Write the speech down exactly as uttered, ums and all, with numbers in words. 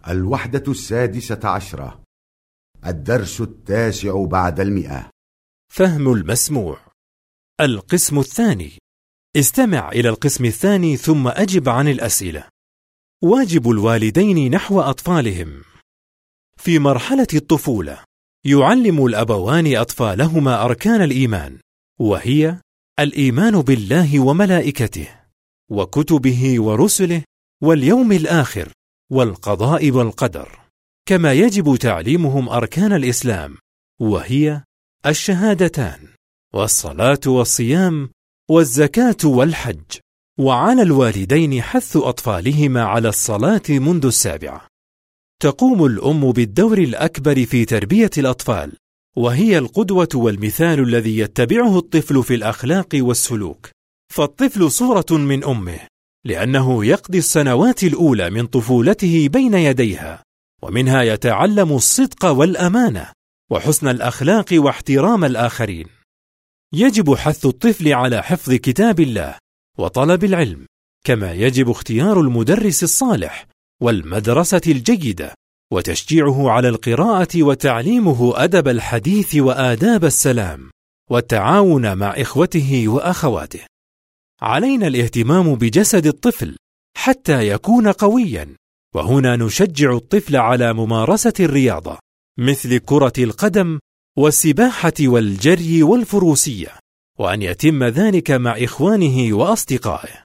الوحدة السادسة عشرة، الدرس التاسع بعد المئة. فهم المسموع. القسم الثاني. استمع إلى القسم الثاني ثم أجب عن الأسئلة. واجب الوالدين نحو أطفالهم. في مرحلة الطفولة يعلم الأبوان أطفالهما أركان الإيمان، وهي الإيمان بالله وملائكته وكتبه ورسله واليوم الآخر والقضاء والقدر، كما يجب تعليمهم أركان الإسلام، وهي الشهادتان والصلاة والصيام والزكاة والحج. وعلى الوالدين حث أطفالهما على الصلاة منذ السابعة. تقوم الأم بالدور الأكبر في تربية الأطفال، وهي القدوة والمثال الذي يتبعه الطفل في الأخلاق والسلوك. فالطفل صورة من أمه، لأنه يقضي السنوات الأولى من طفولته بين يديها، ومنها يتعلم الصدق والأمانة وحسن الأخلاق واحترام الآخرين. يجب حث الطفل على حفظ كتاب الله وطلب العلم، كما يجب اختيار المدرس الصالح والمدرسة الجيدة، وتشجيعه على القراءة وتعليمه أدب الحديث وآداب السلام والتعاون مع إخوته وأخواته. علينا الاهتمام بجسد الطفل حتى يكون قويا، وهنا نشجع الطفل على ممارسة الرياضة مثل كرة القدم والسباحة والجري والفروسية، وأن يتم ذلك مع إخوانه وأصدقائه.